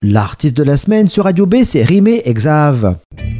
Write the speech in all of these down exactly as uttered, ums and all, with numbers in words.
L'artiste de la semaine sur Radio B, c'est Rimé Exave.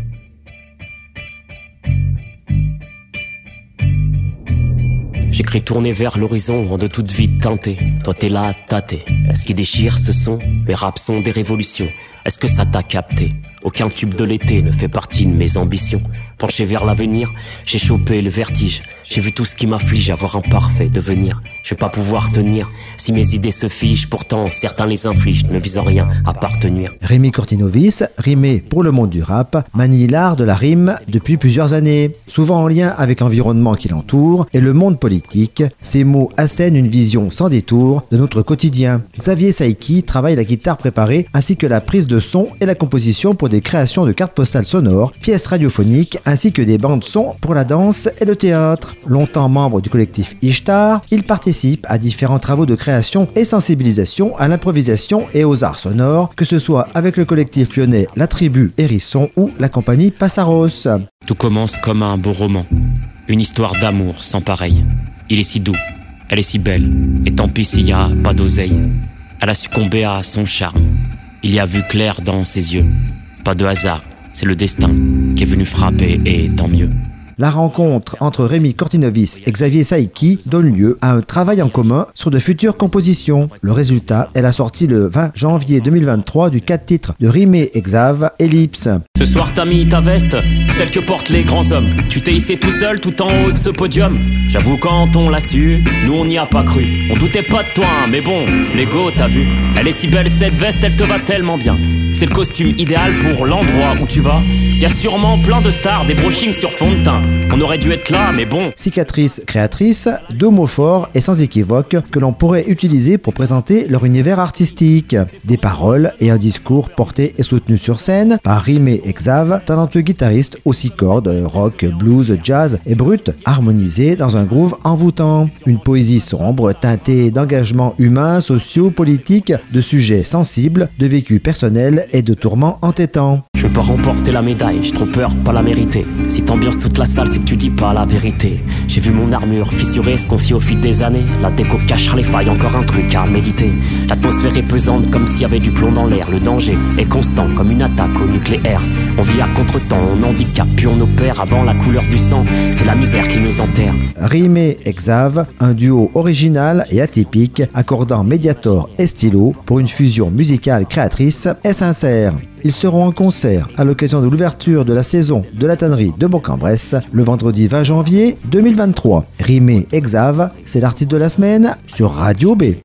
J'écris tourner vers l'horizon en de toute vie teintée. Toi t'es là à tâter. Est-ce qui déchire ce son? Mes raps sont des révolutions. Est-ce que ça t'a capté? Aucun tube de l'été ne fait partie de mes ambitions. Penché vers l'avenir, j'ai chopé le vertige. J'ai vu tout ce qui m'afflige, avoir un parfait devenir. Je vais pas pouvoir tenir si mes idées se figent. Pourtant certains les infligent, ne visant rien à partenir. Rémi Courtinovis, rimé pour le monde du rap, manie l'art de la rime depuis plusieurs années. Souvent en lien avec l'environnement qui l'entoure et le monde politique, ces mots assènent une vision sans détour de notre quotidien. Xavier Saiki travaille la guitare préparée ainsi que la prise de son et la composition pour des créations de cartes postales sonores, pièces radiophoniques ainsi que des bandes son pour la danse et le théâtre. Longtemps membre du collectif Ishtar, il participe à différents travaux de création et sensibilisation à l'improvisation et aux arts sonores, que ce soit avec le collectif lyonnais La Tribu Hérisson ou la compagnie Passaros. Tout commence comme un beau roman, une histoire d'amour sans pareil. Il est si doux, elle est si belle, et tant pis s'il y a pas d'oseille. Elle a succombé à son charme, il y a vu clair dans ses yeux. Pas de hasard, c'est le destin qui est venu frapper, et tant mieux. La rencontre entre Rémi Courtinovis et Xavier Saiki donne lieu à un travail en commun sur de futures compositions. Le résultat est la sortie le vingt janvier deux mille vingt-trois du quatre titres de Rimé Exave, Ellipse. Ce soir t'as mis ta veste, celle que portent les grands hommes. Tu t'es hissé tout seul tout en haut de ce podium. J'avoue quand on l'a su, nous on n'y a pas cru. On doutait pas de toi, hein, mais bon, l'ego t'as vu. Elle est si belle cette veste, elle te va tellement bien. C'est le costume idéal pour l'endroit où tu vas. Y a sûrement plein de stars, des brochings sur fond de teint. On aurait dû être là, mais bon. Cicatrice créatrice, deux mots forts et sans équivoque que l'on pourrait utiliser pour présenter leur univers artistique. Des paroles et un discours portés et soutenus sur scène par Rimé Exave, talentueux guitariste aux six cordes, rock, blues, jazz et brut, harmonisé dans un groove envoûtant. Une poésie sombre, teintée d'engagements humains, sociaux, politiques, de sujets sensibles, de vécus personnels et de tourments entêtants. Je veux pas remporter la médaille, j'ai trop peur, pas la mériter. Si t'ambiances toute la salle, c'est que tu dis pas la vérité. J'ai vu mon armure fissurée se confier au fil des années. La déco cachera les failles, encore un truc à méditer. L'atmosphère est pesante comme s'il y avait du plomb dans l'air. Le danger est constant comme une attaque au nucléaire. On vit à contre-temps, on handicape, puis on opère avant la couleur du sang. C'est la misère qui nous enterre. Rimé Exave, un duo original et atypique, accordant médiator et stylo pour une fusion musicale créatrice et sincère. Ils seront en concert à l'occasion de l'ouverture de la saison de la tannerie de Bourg-en-Bresse le vendredi vingt janvier deux mille vingt-trois. Rimé Exave, c'est l'artiste de la semaine sur Radio B.